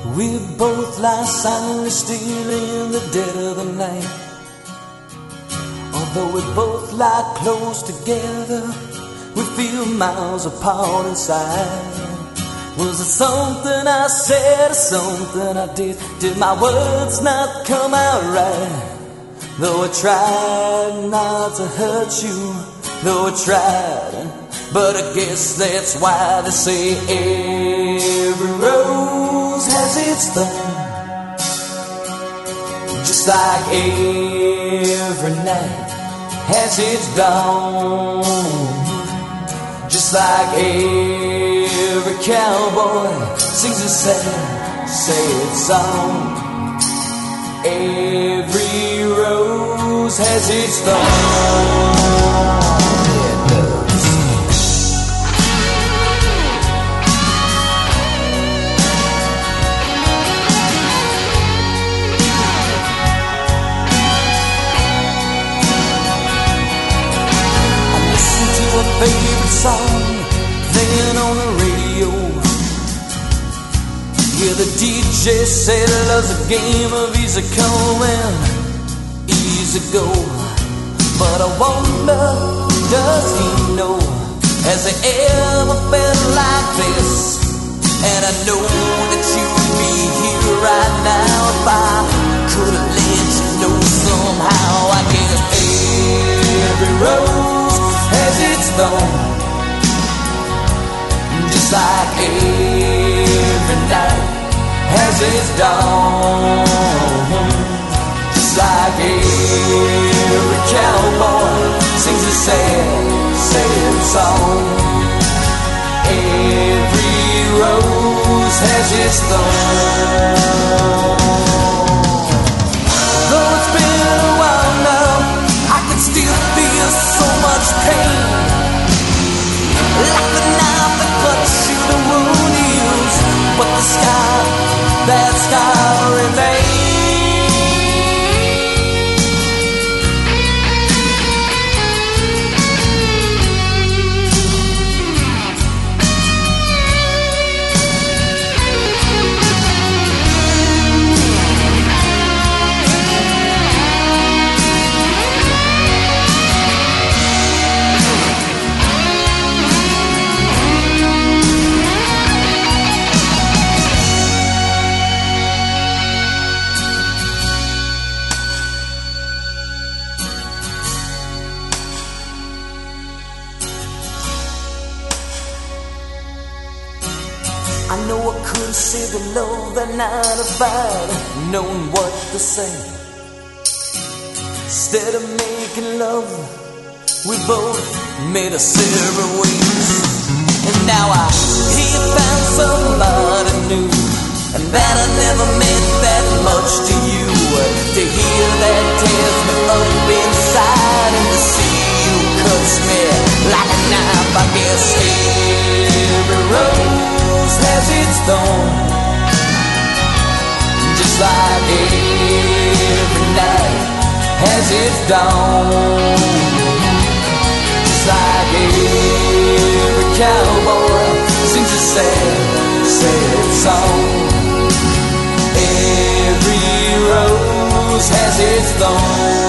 We both lie silently still in the dead of the night. Although we both lie close together, we feel miles apart inside. Was it something I said or something I did? Did my words not come out right? Though I tried not to hurt you, though I tried, but I guess that's why they say every rose has its thorn. Just like every night has its dawn. Just like every cowboy sings a sad, sad song. Every rose has its thorn. It does. I listen to a favorite song playing on the radio. Yeah, the DJ said love's a game of easy come and easy go. But I wonder, does he know? Has he ever felt like this? And I know that you would be here right now if I could have let you know somehow. I guess every rose has its thorn. Just like every night has its dawn. Just like every cowboy sings a sad, sad song. Every rose has its thorn. Though it's been a while now, I can still feel so much pain. Like the knife that cuts you to wound heals, but the scar, that scar remains. I know I could have saved the love that night if I'd known what to say. Instead of making love, we both made a separate ways. And now I hear you found somebody new, and that I never meant that much to you. To hear that tears me up inside, and to see you cuts me like a knife. I guess every rose has its thorn. Just like every night has its dawn. Just like every cowboy sings a sad, sad song. Every rose has its thorn.